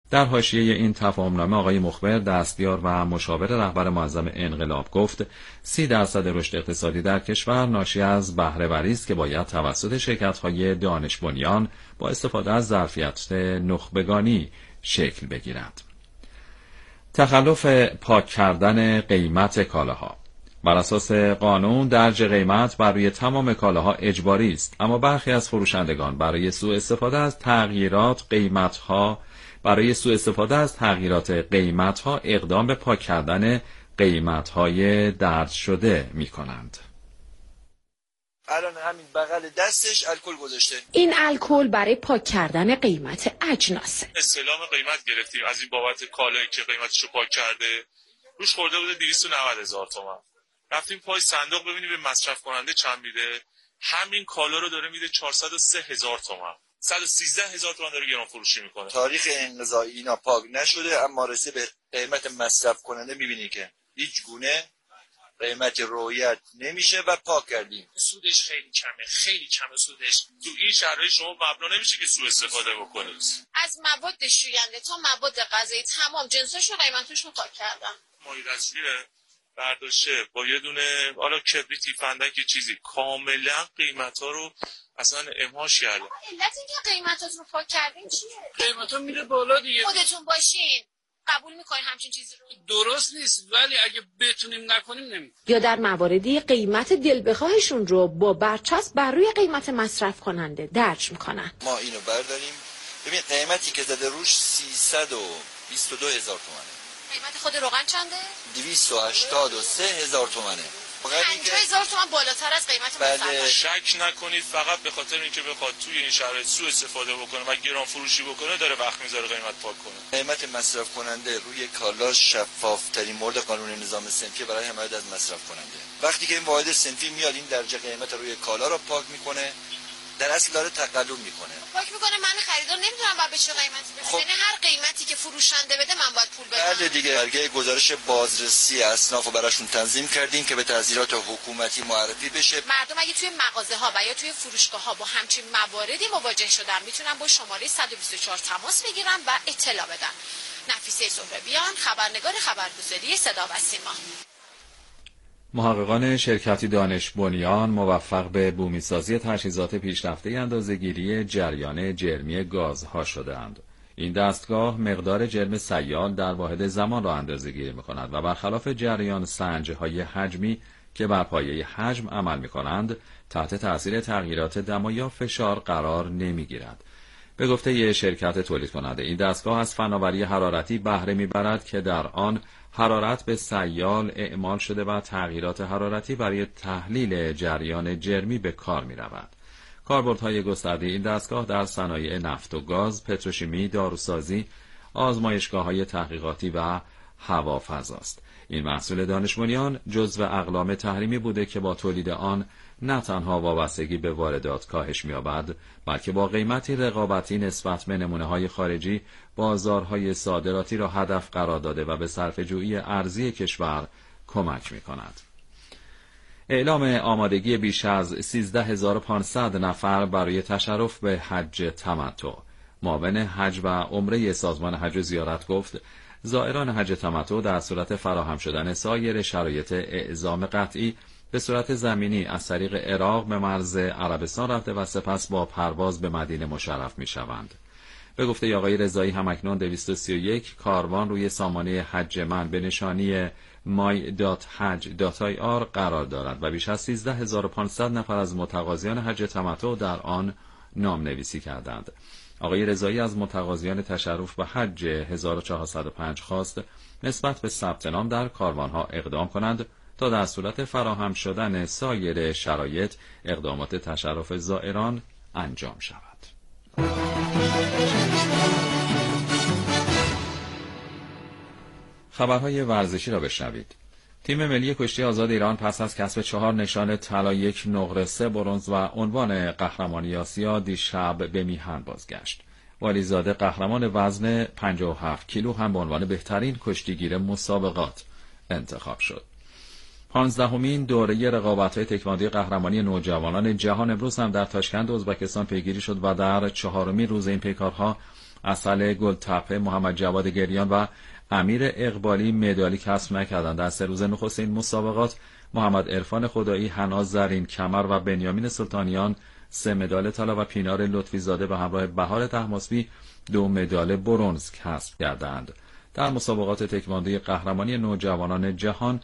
در حاشیه این تفاهمنامه آقای مخبر دستیار و مشاور رهبر معظم انقلاب گفت 30% رشد اقتصادی در کشور ناشی از بهره‌وری است که باید توسط شرکت‌های دانش بنیان با استفاده از ظرفیت نخبگانی شکل بگیرد. تخلف پاک کردن قیمت کالاها. بر اساس قانون درج قیمت بر روی تمام کالاها اجباری است، اما برخی از فروشندگان برای سوء استفاده از تغییرات قیمت‌ها اقدام به پاک کردن قیمت‌های درج شده می‌کنند. الان همین بغل دستش الکل گذاشته. این الکل برای پاک کردن قیمت اجناس. استلام قیمت گرفتیم از این بابت کالایی که قیمتشو پاک کرده. روش خورده بوده 290,000 تومان. رفتیم پای صندوق ببینیم به مصرف کننده چند میده. همین کالا رو داره میده 403,000 تومان. 113,000 تومان داره گران فروشی میکنه. تاریخ انقضایی اینا پاک نشده، اما رسیده به قیمت مصرف کننده میبینی که هیچ گونه قیمت رعایت نمیشه و پاک کردیم. سودش خیلی کمه سودش. تو این شرایط شما مبنا نمیشه که سوء استفاده بکنید. از مواد شوینده تا مواد غذایی تمام جنساشو قیمتاشو پاک کردن. مایع دستشویی برداشته با یه دونه حالا کبریتی فندک چیزی کاملا قیمتا رو اصلا امهاش کرده. علت اینکه قیمتاتون رو پاک کردین چیه؟ قیمتا میره بالا دیگه. خودتون باشین قبول میکنین همچین چیزی رو؟ درست نیست، ولی اگه بتونیم نکنیم نمیکنیم. یا در مواردی قیمت دل بخواهشون رو با برچسب بر روی قیمت مصرف کننده درج میکنن. ما اینو برداریم ببین قیمتی که زده روش 322,000 تومانه. قیمت خود روغن چنده؟ 283,000 تومانه. 50,000 تومان بالاتر از قیمت مصرف. شک نکنید فقط به خاطر اینکه بخواد توی این شرایط سوء استفاده بکنه و گران فروشی بکنه داره وقت میذاره قیمت پاک کنه. قیمت مصرف کننده روی کالا شفاف ترین مورد قانون نظام صنفی برای حمایت از مصرف کننده. وقتی که این واحد صنفی میاد این درجه قیمت روی کالا رو پاک میکنه، در اصل داره تقلب میکنه. پاک میکنه من خریدار نمیدونم باید به چه قیمتی بدم. یعنی هر قیمتی که فروشنده بده من باید پول بدم. بله دیگه. برگه گزارش بازرسی اصناف رو براشون تنظیم کردیم که به تحذیرات حکومتی معرفی بشه. مردم اگه توی مغازه ها و یا توی فروشگاه ها با همچین مواردی مواجه شدن میتونن با شماره 124 تماس بگیرن و اطلاع بدن. نفیسه زهربیان، خبرنگار خبرگزاری صدا و سیما. محققان شرکتی دانش بنیان موفق به بومی‌سازی تجهیزات پیشرفته اندازه‌گیری جریان جرمی گازها شده‌اند. این دستگاه مقدار جرم سیال در واحد زمان را اندازه‌گیری می‌کند و برخلاف جریان سنج‌های حجمی که بر پایه حجم عمل می‌کنند، تحت تأثیر تغییرات دما یا فشار قرار نمی‌گیرد. به گفته یک شرکت تولید کننده، این دستگاه از فناوری حرارتی بهره می‌برد که در آن حرارت به سیال اعمال شده و تغییرات حرارتی برای تحلیل جریان جرمی به کار می رود. کاربردهای گسترده این دستگاه در صنایع نفت و گاز، پتروشیمی، داروسازی، آزمایشگاه‌های تحقیقاتی و هوافضا است. این محصول دانش بنیان جزو اقلام تحریمی بوده که با تولید آن نه تنها وابستگی به واردات کاهش می‌یابد، بلکه با قیمتی رقابتی نسبت به نمونه‌های خارجی بازارهای صادراتی را هدف قرار داده و به صرفه‌جویی ارزی کشور کمک می‌کند. اعلام آمادگی بیش از 13,500 نفر برای تشرف به حج تمتع. معاون حج و عمره سازمان حج و زیارت گفت زائران حج تمتع در صورت فراهم شدن سایر شرایط اعزام قطعی به صورت زمینی از طریق عراق به مرز عربستان رفته و سپس با پرواز به مدینه مشرف می شوند. به گفته آقای رضایی همکنون 231 کاروان روی سامانه حج من به نشانی my.haj.ir قرار دارد و بیش از 13,500 نفر از متقاضیان حج تمتع در آن نام نویسی کردند. آقای رضایی از متقاضیان تشرف به حج 1405 خواست نسبت به ثبت نام در کاروانها اقدام کنند تا در صورت فراهم شدن سایر شرایط اقدامات تشرف زائران انجام شود. خبرهای ورزشی را بشنوید. تیم ملی کشتی آزاد ایران پس از کسب 4 نشان طلا، 1 نقره، 3 برنز و عنوان قهرمانی آسیا دیشب به میهن بازگشت. والیزاده قهرمان وزن 57 کیلو هم به عنوان بهترین کشتیگیر مسابقات انتخاب شد. 15مین دوره رقابت‌های تکواندوی قهرمانی نوجوانان جهان امروز هم در تاشکند ازبکستان پیگیری شد و در 4مین روز این پیکارها اصل گلتپه، محمد جواد گریان و امیر اقبالی مدالی کسب نکردند. در 3 روز نخست این مسابقات محمد عرفان خدایی، حنا زرین کمر و بنیامین سلطانیان 3 مدال طلا و پینار لطفی زاده به همراه بهار طهماسبی 2 مدال برنز کسب کردند. در مسابقات تکواندوی قهرمانی نوجوانان جهان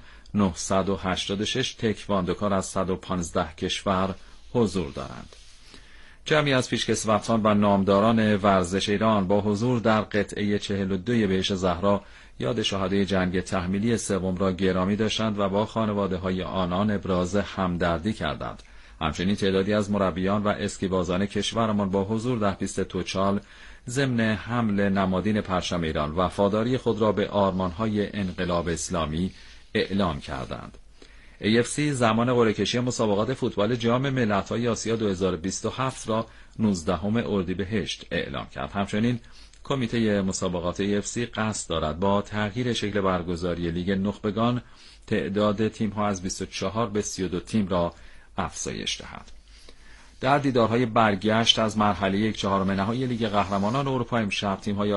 986 تکواندوکار از 115 کشور حضور دارند. جمعی از پیشکسوتان و نامداران ورزش ایران با حضور در قطعه 42 بهشت زهرا یاد شهدای جنگ تحمیلی سوم را گرامی داشتند و با خانواده‌های آنان ابراز همدردی کردند. همچنین تعدادی از مربیان و اسکیبازان کشورمان با حضور در پیست توچال ضمن حمل نمادین پرچم ایران وفاداری خود را به آرمان‌های انقلاب اسلامی اعلام کردند. AFC زمان قرعه‌کشی مسابقات فوتبال جام ملت‌های آسیا 2027 را 19 اردیبهشت اعلام کرد. همچنین کمیته مسابقات AFC قصد دارد با تغییر شکل برگزاری لیگ نخبگان تعداد تیم‌ها از 24 به 32 تیم را افزایش دهد. در دیدارهای برگشت از مرحله 1/4 نهایی لیگ قهرمانان اروپا امشب تیم‌های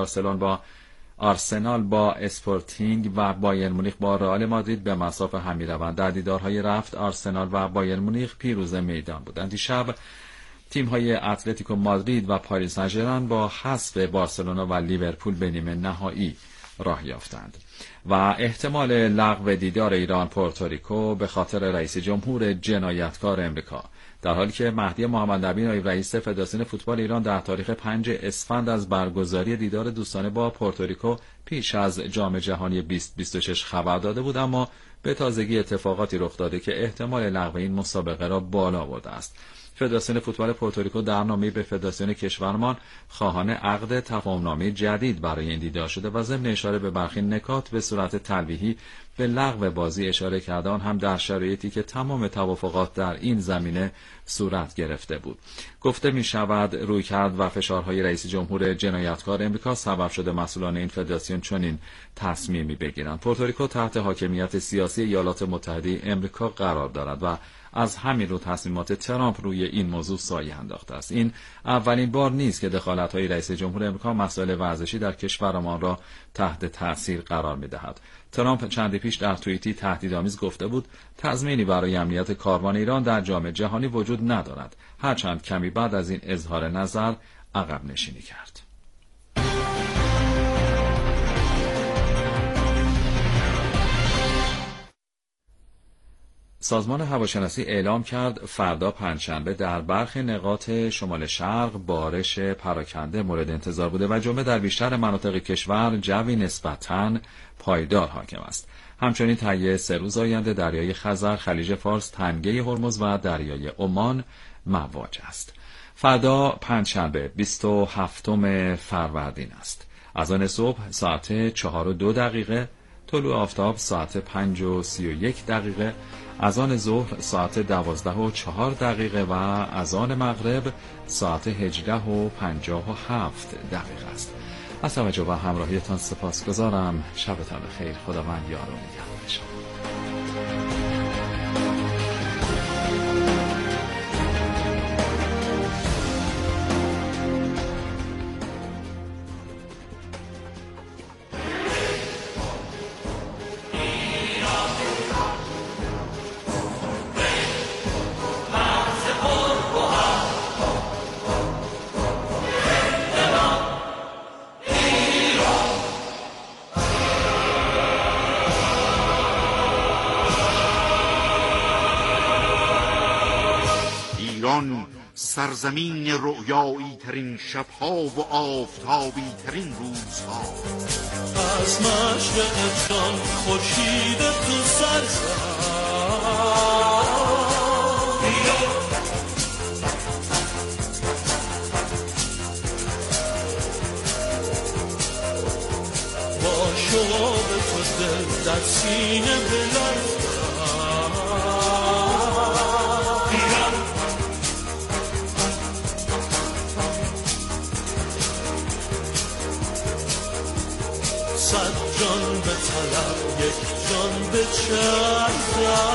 آرسنال با اسپورتینگ و بایر مونیخ با رئال مادرید به مسافه هم می‌روند. در دیدارهای رفت آرسنال و بایر مونیخ پیروز میدان بودند. دیشب تیم‌های اتلتیکو مادرید و پاریس سن ژرمن با حذف بارسلونا و لیورپول به نیمه نهایی راه یافتند. و احتمال لغو دیدار ایران پورتوریکو به خاطر رئیس جمهور جنایتکار امریکا، در حالی که مهدی محمد نبی نایب رئیس فدراسیون فوتبال ایران در تاریخ 5 اسفند از برگزاری دیدار دوستانه با پورتوریکو پیش از جام جهانی 2026 خبر داده بود، اما به تازگی اتفاقاتی رخ داده که احتمال لغو این مسابقه را بالا برده است. فدراسیون فوتبال پورتوریکو در نامه‌ای به فدراسیون کشورمان خواهان عقد تفاهم‌نامه جدید برای این دیدار شده و ضمن اشاره به برخی نکات به صورت تلویحی به لغو بازی اشاره کرده، آن هم در شرایطی که تمام توافقات در این زمینه صورت گرفته بود. گفته می شود رویکرد و فشارهای رئیس جمهور جنایتکار امریکا سبب شده مسئولان این فدراسیون چنین تصمیمی بگیرند. پورتوریکو تحت حاکمیت سیاسی ایالات متحده امریکا قرار دارد و از همین رو تصمیمات ترامپ روی این موضوع سایه انداخته است. این اولین بار نیست که دخالت‌های رئیس جمهور امریکا مسائل ورزشی در کشورمان را تحت تاثیر قرار می‌دهد. ترامپ چندی پیش در توییتی تهدیدآمیز گفته بود تضمینی برای امنیت کاروان ایران در جام جهانی وجود ندارد، هرچند کمی بعد از این اظهار نظر عقب نشینی کرد. سازمان هواشناسی اعلام کرد فردا پنجشنبه در برخی نقاط شمال شرق بارش پراکنده مورد انتظار بوده و جمعه در بیشتر مناطق کشور جوی نسبتاً پایدار حاکم است. همچنین طی 3 روز آینده دریای خزر، خلیج فارس، تنگه هرمز و دریای عمان مواج است. فردا پنجشنبه 27 فروردین است. اذان صبح ساعت 4:02، طلوع آفتاب ساعت 5:31، اذان ظهر ساعت 12:04 و اذان مغرب ساعت 18:57 است. از توجه و همراهیتان سپاسگزارم. شبتان بخیر. خداوند یار و نگهدار شما. سرزمین رؤیایی ترین شبها و آفتابی ترین روزها، از مشرق جان خورشید تو سر با شوق تو دل در سینه بلند صد جان به طلب یک جان به چرخم.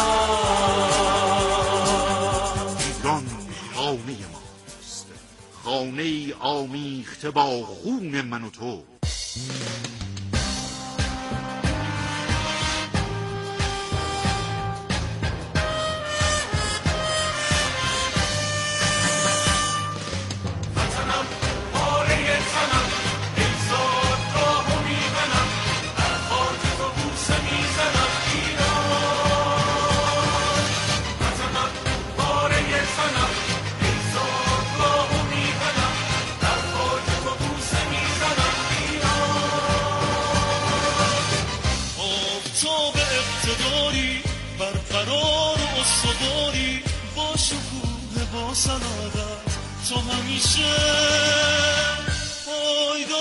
ایران خانه ماست، خانه آمیخته با خون من و تو. تو همیشه پایداری،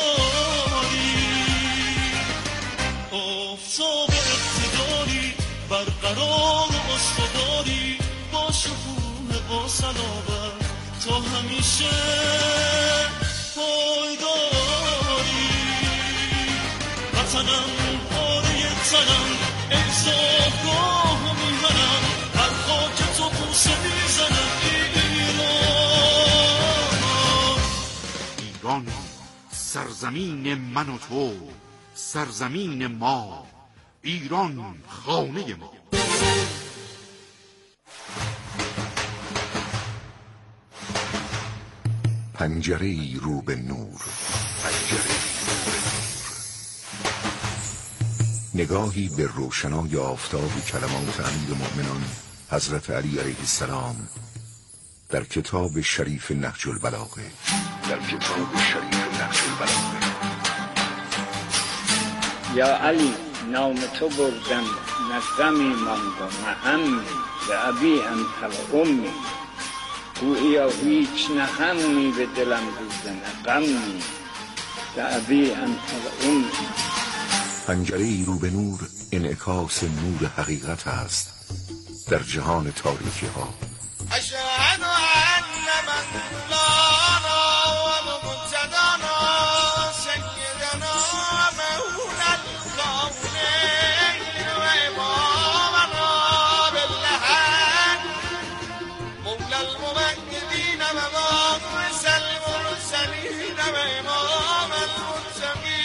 آفتاب اقتداری، برقرار و استواری، با شکوه با صلابت تو همیشه پایداری. وطنم پاره تنم، ای زادگاه و میهنم، هر خاک تو بوسه میزنم. ایران سرزمین من و تو، سرزمین ما، ایران خانه ما. پنجره‌ای رو به نور، نگاهی به روشنای آفتاب کلمات امیرالمؤمنین حضرت علی علیه السلام در کتاب شریف نهج البلاغه. یا علی نام تو بردم نه غمی ماند و نه همی، به ابی انت و امی، گوییا هیچ نه همی به دلم روزه نه غمی، به ابی انت و امی. پنجره‌ای رو به نور انعکاس نور حقیقت است در جهان تاریکی ها. اشهد ان مولانا و مقتدانا سیدنا مولا الکونین و امامنا بالله مولا الممجدین و مبعوث المرسلین و امام المتقین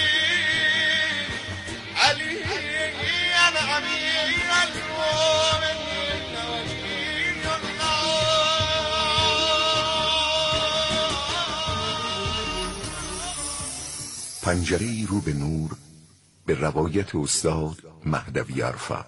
علی امیر المؤمنین. پنجره‌ای رو به نور به روایت استاد مهدوی عرفه.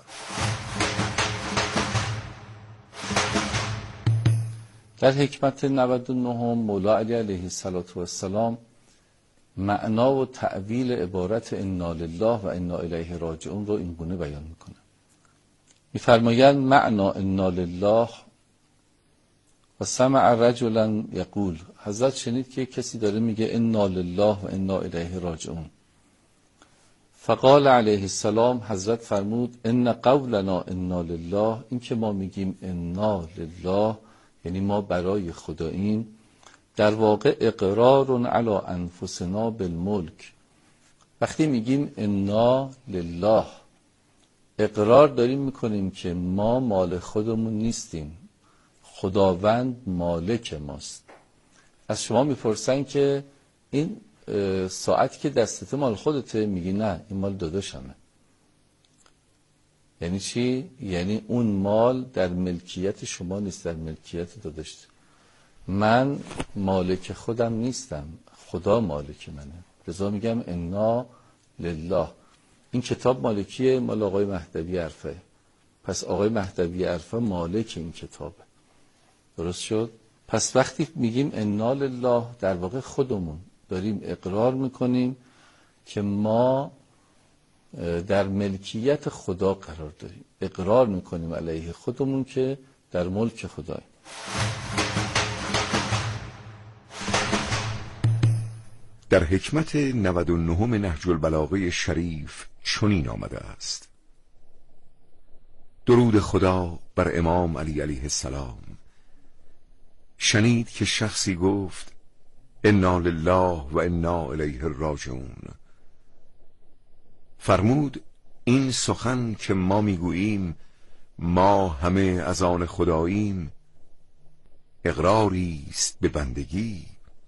در حکمت 99 مولا علی علیه السلام معنا و تأویل عبارت انا لله و انا الیه راجعون رو این گونه بیان میکنه. میفرمایند معنا انا لله و سمع رجلا یقول، حضرت شنید که کسی داره میگه انا لله و انا الیه راجعون. فقال علیه السلام، حضرت فرمود ان قولنا انا لله، این که ما میگیم انا لله یعنی ما برای خداییم، در واقع اقرار علی انفسنا بالملک. وقتی میگیم انا لله اقرار داریم میکنیم که ما مال خودمون نیستیم، خداوند مالک ماست. از شما میپرسن که این ساعتی که دستت مال خودته، میگی نه این مال داداشمه. یعنی چی؟ یعنی اون مال در ملکیت شما نیست، در ملکیت داداشته. من مالک خودم نیستم، خدا مالک منه. لذا میگم انا لله. این کتاب مالکیه مال آقای مهدوی عرفه، پس آقای مهدوی عرفه مالک این کتابه. درست شد؟ پس وقتی میگیم انا لله در واقع خودمون داریم اقرار میکنیم که ما در ملکیت خدا قرار داریم، اقرار میکنیم علیه خودمون که در ملک خداییم. در حکمت 99 نهج البلاغه شریف چنین آمده است: درود خدا بر امام علی علیه السلام. شنید که شخصی گفت انا لله و انا الیه راجعون. فرمود این سخن که ما میگوییم ما همه از آن خداییم، اقراری است به بندگی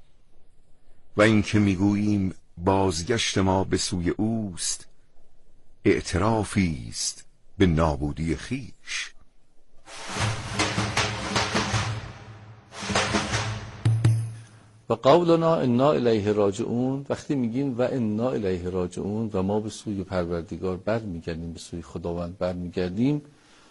و اینکه میگوییم بازگشت ما به سوی اوست، اعترافی است به نابودی خویش. و قولنا انا الیه راجعون، وقتی میگیم و انا الیه راجعون و ما به سوی پروردگار برمیگردیم، به سوی خداوند برمیگردیم،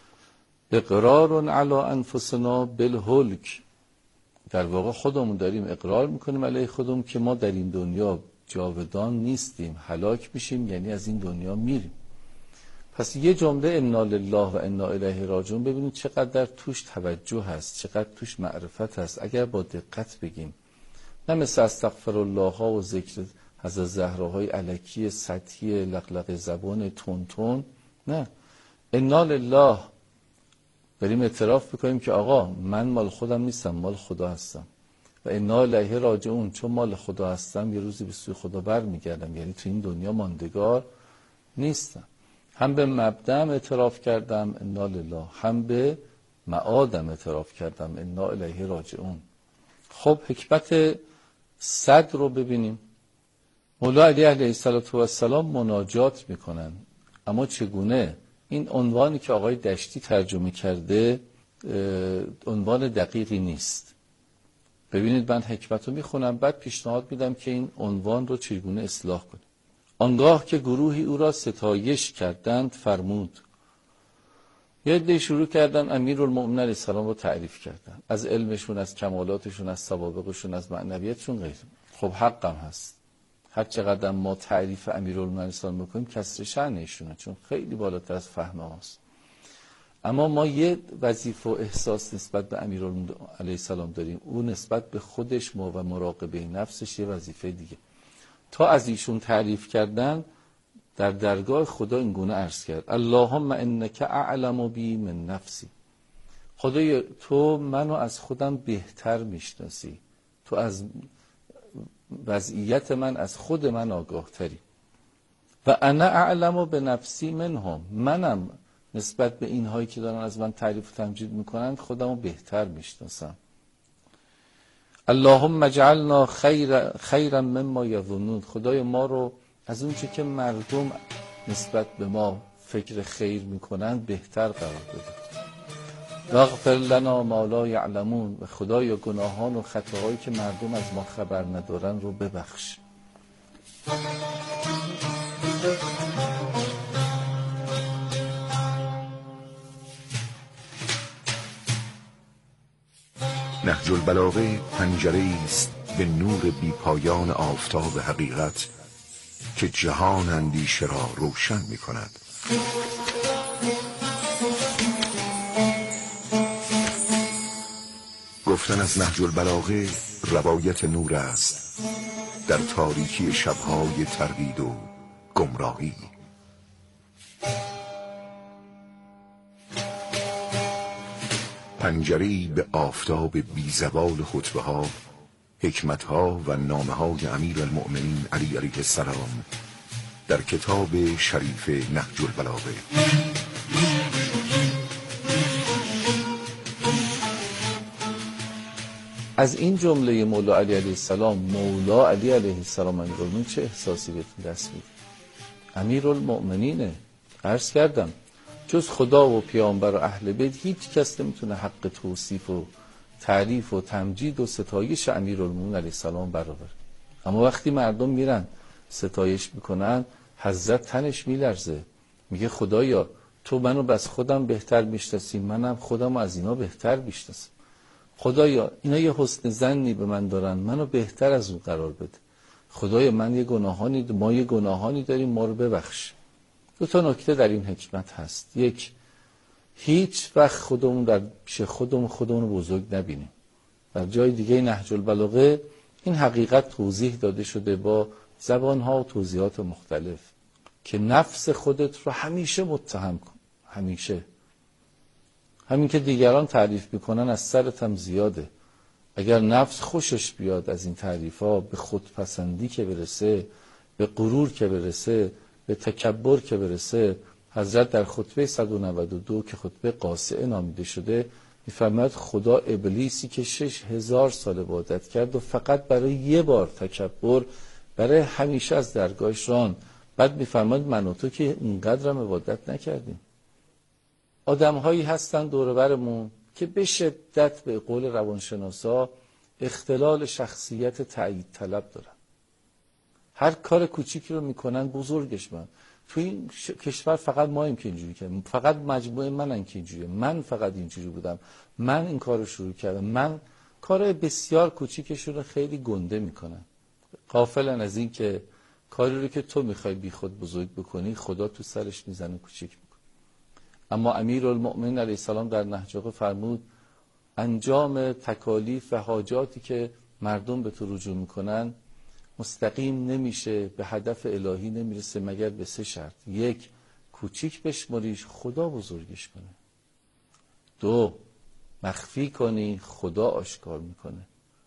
اقرار علی انفسنا بالهلک، در واقع خودمون داریم اقرار میکنیم علیه خودمون که ما در این دنیا جاودان نیستیم، هلاک میشیم، یعنی از این دنیا میریم. پس یه جمله انا لله و انا الیه راجعون، ببینید چقدر توش توجه هست، چقدر توش معرفت هست. اگر با دقت بگیم، نه مثل استغفرالله ها و ذکر حضرت زهراهای الکی سطحی لقلق زبان تون، نه، انا لله بریم اعتراف بکنیم که آقا من مال خودم نیستم، مال خدا هستم. و انا الیه راجعون، چون مال خدا هستم یه روزی به سوی خدا برمیگردم، یعنی تو این دنیا ماندگار نیستم. هم به مبدأم اعتراف کردم انا لله، هم به معادم اعتراف کردم انا الیه راجعون. خب حکمت صد رو ببینیم. مولا علی علیه السلام مناجات میکنن، اما چگونه؟ این عنوانی که آقای دشتی ترجمه کرده عنوان دقیقی نیست. ببینید من حکمت رو میخونم، بعد پیشنهاد میدم که این عنوان رو چگونه اصلاح کنیم. آنگاه که گروهی او را ستایش کردند فرمود. یه عده شروع کردن امیرالمؤمنین علیه السلام رو تعریف کردن، از علمشون، از کمالاتشون، از سوابقشون، از معنویتشون غیره. خب حقم هست، هر چقدر ما تعریف امیرالمؤمنین علیه السلام بکنیم کسر شأن ایشونه، چون خیلی بالاتر از فهم ماست. اما ما یه وظیفه و احساس نسبت به امیرالمؤمنین علیه السلام داریم، او نسبت به خودش و مراقبه نفسش یه وظیفه دیگه. تا از ایشون تعریف کردن، در درگاه خدا این گونه عرض کرد اللهم انک اعلم بی من نفسی، خدای تو منو از خودم بهتر میشناسی، تو از وضعیت من از خود من آگاه تری. و انا اعلم به نفسی منهم، منم نسبت به اینهایی که دارن از من تعریف و تمجید میکنن خودمو بهتر میشناسم. اللهم اجعلنا خیرا مما یظنون، خدای ما رو از اون چه که مردم نسبت به ما فکر خیر میکنن بهتر قرار بده. واغفر لنا ما لا یعلمون، و خدایا گناهان و خطاهایی که مردم از ما خبر ندارن رو ببخش. نهج البلاغه پنجره است به نور بی پایان آفتاب حقیقت که جهان اندیشه را روشن می کند. گفتن از نهج البلاغه روایت نور است در تاریکی شبهای تردید و گمراهی. پنجره‌ای به آفتاب بی زوال خطبه ها، حکمت ها و نامه های امیر المؤمنین علی علیه السلام در کتاب شریف نهج البلاغه. از این جمله مولا علی علیه السلام، مولا علی علیه السلام امیرالمؤمنین، چه احساسی بهتون دست میده؟ امیرالمؤمنینه. عرض کردم جز خدا و پیامبر و اهل بیت هیچ کس نمیتونه حق توصیف و تعریف و تمجید و ستایش امیرالمؤمنین علیه السلام برابر. اما وقتی مردم میرن ستایش میکنن، حضرت تنش میلرزه، میگه خدایا تو منو بس خودم بهتر میشناسی، منم خودم از اینا بهتر میشناسم. خدایا اینا یه حسن ظنی به من دارن، منو بهتر از اون قرار بده. خدایا ما یه گناهانی داریم، ما رو ببخش. دو تا نکته در این حکمت هست. یک، هیچ وقت خودمون در پیش خودمون رو بزرگ نبینیم. در جای دیگه نهج البلاغه این حقیقت توضیح داده شده با زبانها و توضیحات مختلف که نفس خودت رو همیشه متهم کن. همیشه. همین که دیگران تعریف میکنن از سرت هم زیاده. اگر نفس خوشش بیاد از این تعریفها، به خودپسندی که برسه، به غرور که برسه، به تکبر که برسه، حضرت در خطبه 192 که خطبه قاصعه نامیده شده میفرماید خدا ابلیسی که 6000 سال عبادت کرد و فقط برای یه بار تکبر برای همیشه از درگاهش ران. بعد میفرماید من و تو که اینقدر هم عبادت نکردیم. آدم‌هایی هستن دور برمون که به شدت به قول روانشناسا اختلال شخصیت تایید طلب دارن. هر کار کوچیکی رو میکنن بزرگش من. تو این کشور فقط ماییم که اینجوری کردیم، فقط مجموعه منن که اینجوریه، من فقط اینجوری بودم، من این کار رو شروع کردم، من کار بسیار کوچیکشون رو خیلی گنده میکنن. غافلن از این که کاری رو که تو میخوای بی خود بزرگ بکنی خدا تو سرش میزنه کوچیک میکنه. اما امیرالمؤمنین علیه السلام در نهج فرمود انجام تکالیف و حاجاتی که مردم به تو رجوع میکنن مستقیم نمیشه، به هدف الهی نمیرسه مگر به 3 شرط. 1 کوچیک بشماریش خدا بزرگش کنه. 2 مخفی کنی خدا آشکار میکنه.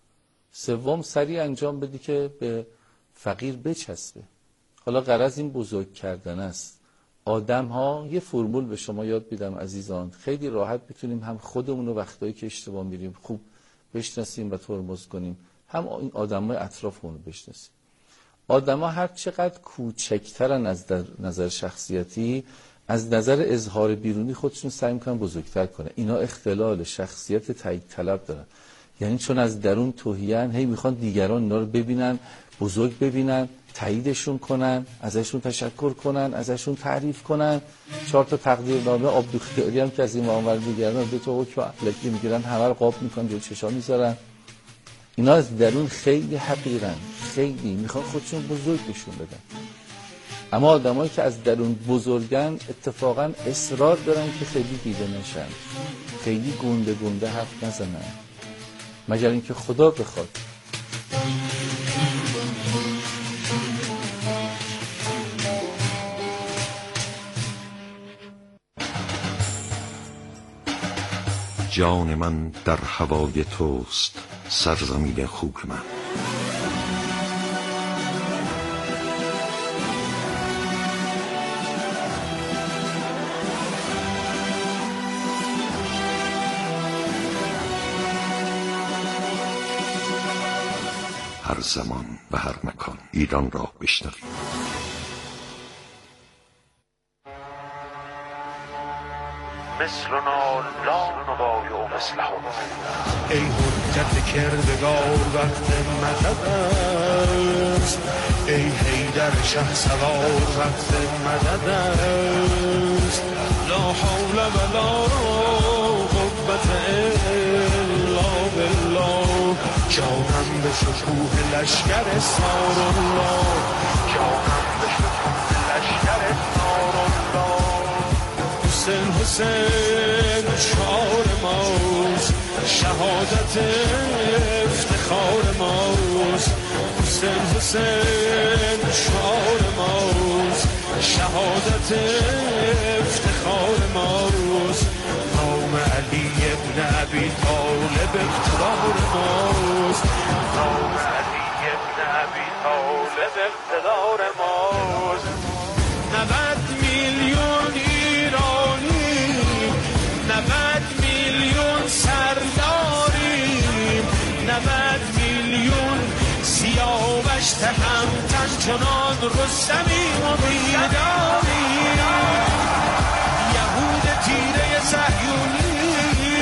3 سریع انجام بدی که به فقیر بچسبه. حالا غرض این بزرگ کردن است. آدم ها یه فرمول به شما یاد میدم عزیزان، خیلی راحت میتونیم هم خودمون رو وقتایی که اشتباه میریم خوب بشناسیم و ترمز کنیم، هم این آدمای اطرافمون رو بشناسیم. آدما هر چقدر کوچکترن از نظر شخصیتی، از نظر اظهار بیرونی خودشون سعی میکنن بزرگتر کنه. اینا اختلال شخصیت تایید طلب دارن. یعنی چون از درون توهیان هی میخوان دیگران اینا رو ببینن، بزرگ ببینن، تاییدشون کنن، ازشون تشکر کنن، ازشون تعریف کنن. 4 تا تقدیرنامه آبدوختیاری هم که از این معامل میگیرن 2 تا حکم علکی میگیرن، همه رو قاب میکنن جلوی چشا میذارن. اینا از درون خیلی حقیرن، خیلی میخوان خودشون بزرگ بشون بدن. اما آدمایی که از درون بزرگن اتفاقا اصرار دارن که خیلی دیده نشن، خیلی گنده گنده حرف نزنن، مگر اینکه خدا بخواد. جان من در هوای توست سرزمین خوب من. هر زمان و هر مکان ایران را بشنوید. مثلنا لا نبایع مثلهم. ای حجت کردگار وقت مدد است، ای حیدر شه سوار وقت مدد است. لا حول ولا قوة الا بالله. جانم به شکوه لشکر سارالله، جانم به شکوه لشکر سارالله. حسین حسین شعار ماست، شهادت افتخار ماست. حسین حسین شعار ماست، شهادت افتخار ماست. نام علی ابن ابی طالب اقتدار ماست، نام علی ابن ابی طالب اقتدار ماست. 90 میلیون ایرانی، 90 میلیون سرداریم، 90 میلیون سیاوش تهمتن چنان رستمیم و بیداریم. یهود تیره صهیونی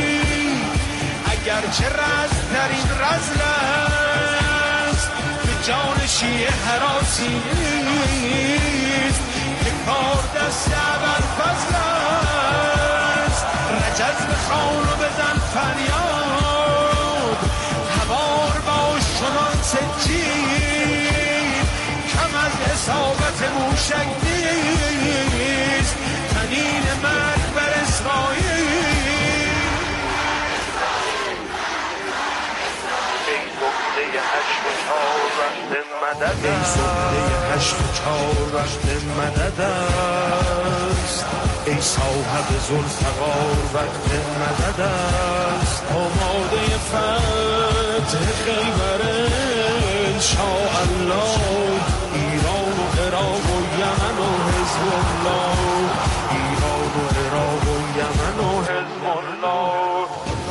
اگرچه رزم در این رزل است، به جان شیعه هراسی نیست که کار دست ابوالفضل است. رجز بخوان و بزن فریاد، هوار باش چنان سجید، کم از اصابت موشک نیست تنین مرگ بر اسرائیل. ای گفته 84 وقت مدد، ای گفته 84 وقت مدد است. ای صاحب ذوالفقار وقت مدد است. آماده فتح خیبر انشاءالله، ایران و عراق و یمن و حزب الله، ایران و عراق و یمن و حزب الله.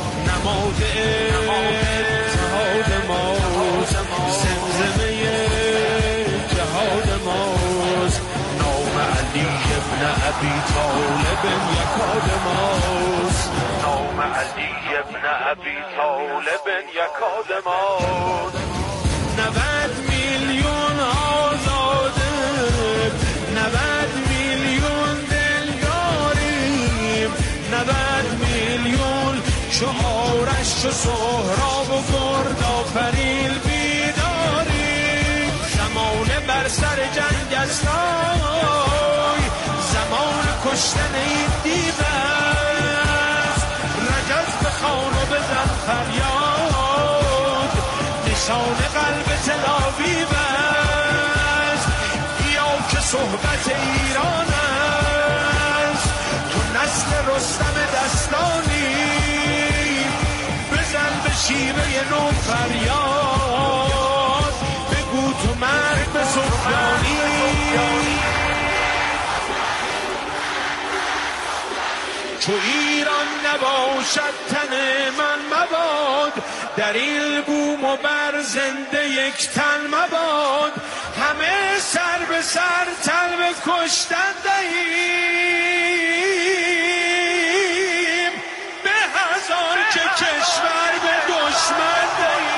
ابی طالب یکاد ماست، نام علی ابن ابی طالب یکاد ماست. 90 میلیون آزاده، 90 میلیون دلداریم، 90 میلیون شعارش چو سهراب و گرد آفرین بیداریم. زمانه بر سر جنگ است، زمان کشتن این دیو است. رجز بخوان و بزن فریاد، نشان قلب تل آویو است. بیا که صحبت ایران است، تو نسل رستم دستانی. بزن به شیوه نو فریاد، بگو تو مرد به سفیانی. چو ایران نباشد تن من مباد، در این بوم و بر زنده یک تن مباد. همه سر به سر تن به کشتن دهیم، به هزار که کشور به دشمن دهیم.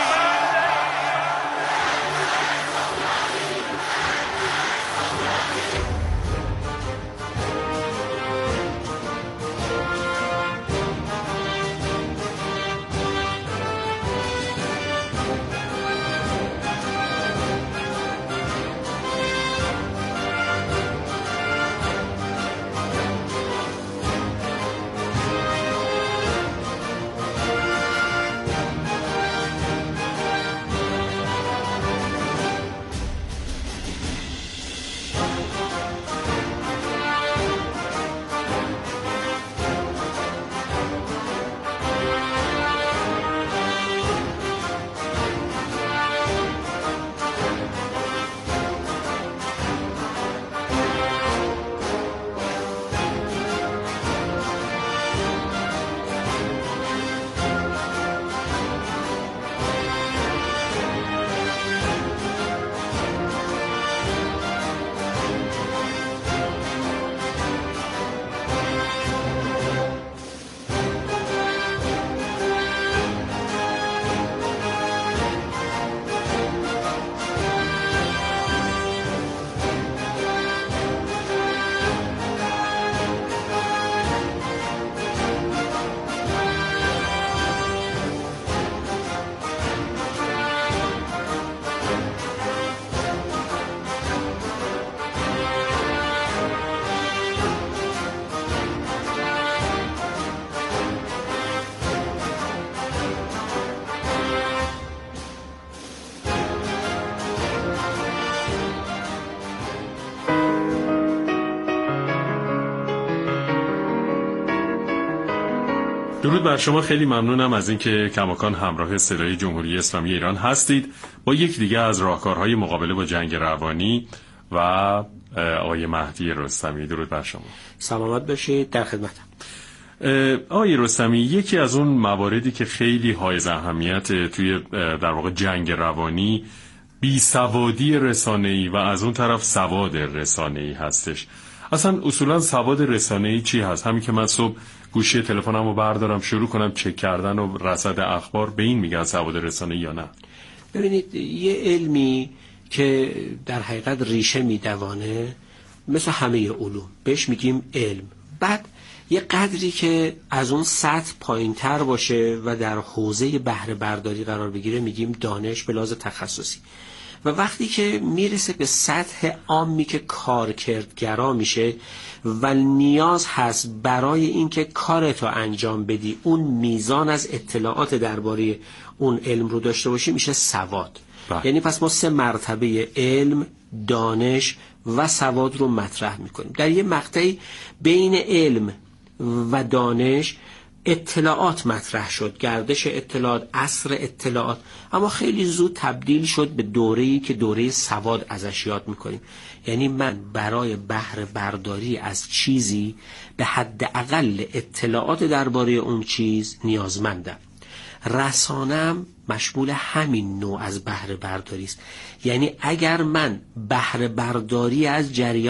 درود بر شما. خیلی ممنونم از اینکه کماکان همراه صدای جمهوری اسلامی ایران هستید با یک دیگه از راهکارهای مقابله با جنگ روانی و آقای مهدی رستمی. درود بر شما. سلامت باشید، در خدمتم. آقای رستمی، یکی از اون مواردی که خیلی حائز اهمیت توی در واقع جنگ روانی بیسوادی رسانه‌ای و از اون طرف سواد رسانه‌ای هستش. اصلا اصولا سواد رسانه‌ای چی هست؟ همین که من صبح گوشی تلفنمو بردارم شروع کنم چک کردن و رصد اخبار، به این میگن سواد رسانه‌ای یا نه؟ ببینید، یه علمی که در حقیقت ریشه میدوانه مثل همه علوم بهش میگیم علم. بعد یه قدری که از اون سطح پایین تر باشه و در حوزه بهره برداری قرار بگیره میگیم دانش به لحاظ تخصصی. و وقتی که میرسه به سطح عامی که کارکردگرا میشه و نیاز هست برای اینکه کارتو انجام بدی اون میزان از اطلاعات درباره اون علم رو داشته باشی، میشه سواد. یعنی پس ما 3 مرتبه علم، دانش و سواد رو مطرح میکنیم. در یه مقطعی بین علم و دانش اطلاعات مطرح شد، گردش اطلاعات، عصر اطلاعات، اما خیلی زود تبدیل شد به دوره‌ای که دوره سواد ازش یاد میکنیم. یعنی من برای بهره برداری از چیزی به حداقل اطلاعات درباره اون چیز نیازمندم. رسانه‌ام مشمول همین نوع از بهره برداری است. یعنی اگر من بهره برداری از جریان